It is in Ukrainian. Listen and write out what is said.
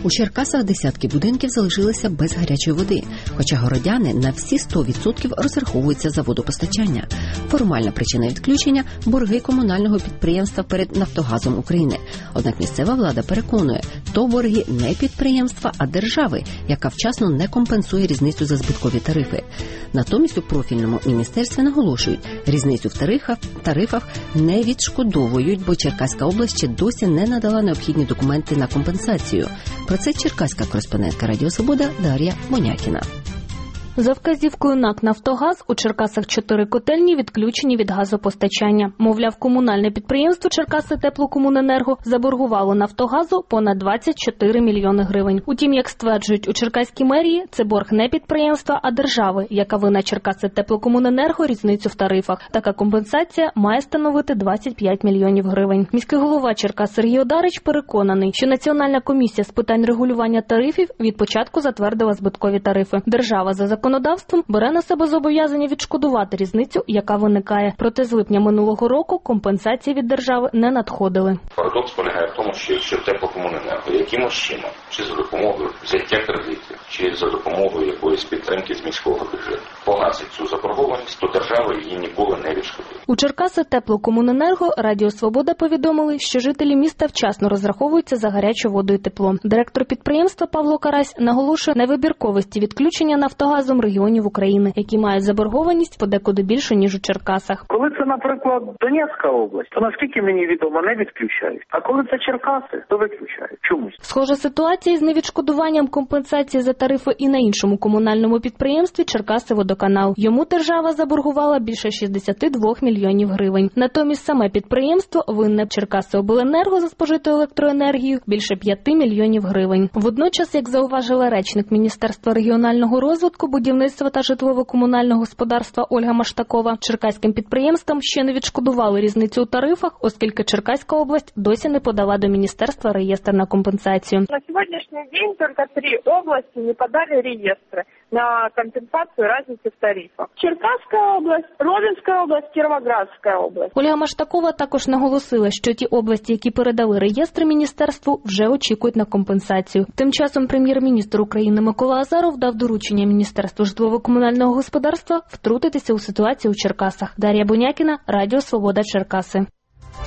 У Черкасах десятки будинків залишилися без гарячої води, хоча городяни на всі 100% розраховуються за водопостачання. Формальна причина відключення – борги комунального підприємства перед «Нафтогазом України». Однак місцева влада переконує, то борги не підприємства, а держави, яка вчасно не компенсує різницю за збиткові тарифи. Натомість у профільному міністерстві наголошують, різницю в тарифах не відшкодовують, бо Черкаська область ще досі не надала необхідні документи на компенсацію. Про це черкаська кореспондентка Радіо Свобода Дар'я Бонякіна. За вказівкою НАК «Нафтогаз» у Черкасах 4 котельні відключені від газопостачання. Мовляв, комунальне підприємство «Черкаси Теплокомуненерго» заборгувало «Нафтогазу» понад 24 мільйони гривень. Утім, як стверджують у Черкаській мерії, це борг не підприємства, а держави, яка винна «Черкаси Теплокомуненерго» різницю в тарифах. Така компенсація має становити 25 мільйонів гривень. Міський голова Черкас Сергій Одарич переконаний, що Національна комісія з питань регулювання тарифів від початку затвердила збиткові тарифи. Держава за законодавством бере на себе зобов'язання відшкодувати різницю, яка виникає. Проте з липня минулого року компенсації від держави не надходили. Парадокс полягає в тому, що якщо Теплокомуненерго якимось чином, чи за допомогою взяття кредитів, чи за допомогою якоїсь підтримки з міського бюджету, погасить цю заборгованість, то держава її ніколи не відшкодує. У Черкаси Теплокомуненерго Радіо Свобода повідомили, що жителі міста вчасно розраховуються за гарячу воду і тепло. Директор підприємства Павло Карась наголошує на вибірковості відключення «Нафтогазом» регіонів України, які мають заборгованість подекуди більше, ніж у Черкасах. Коли це, наприклад, Донецька область, то наскільки мені відомо, не відключають. А коли це Черкаси, то виключають. Чомусь. Схожа ситуація з невідшкодуванням компенсації за тарифи і на іншому комунальному підприємстві «Черкаси-Водоканал». Йому держава заборгувала більше 62 мільйонів гривень. Натомість саме підприємство винне «Черкаси-Обленерго» за спожиту електроенергію більше 5 мільйонів гривень. Водночас, як зауважила речник Міністерства регіонального розвитку, будівництва та житлово-комунального господарства Ольга Маштакова, черкаським підприємствам ще не відшкодували різницю у тарифах, оскільки Черкаська область досі не подала до міністерства реєстр на компенсацію. На сьогоднішній день тільки 3 області не подали реєстри на компенсацію різниці в тарифах. Черкаська область, Ровенська область, Кіровоградська область. Ольга Маштакова також наголосила, що ті області, які передали реєстри міністерству, вже очікують на компенсацію. Тим часом прем'єр-міністр України Микола Азаров дав доручення Міністерству житлово-комунального господарства втрутитися у ситуацію у Черкасах. Дар'я Бонякіна, Радіо Свобода, Черкаси.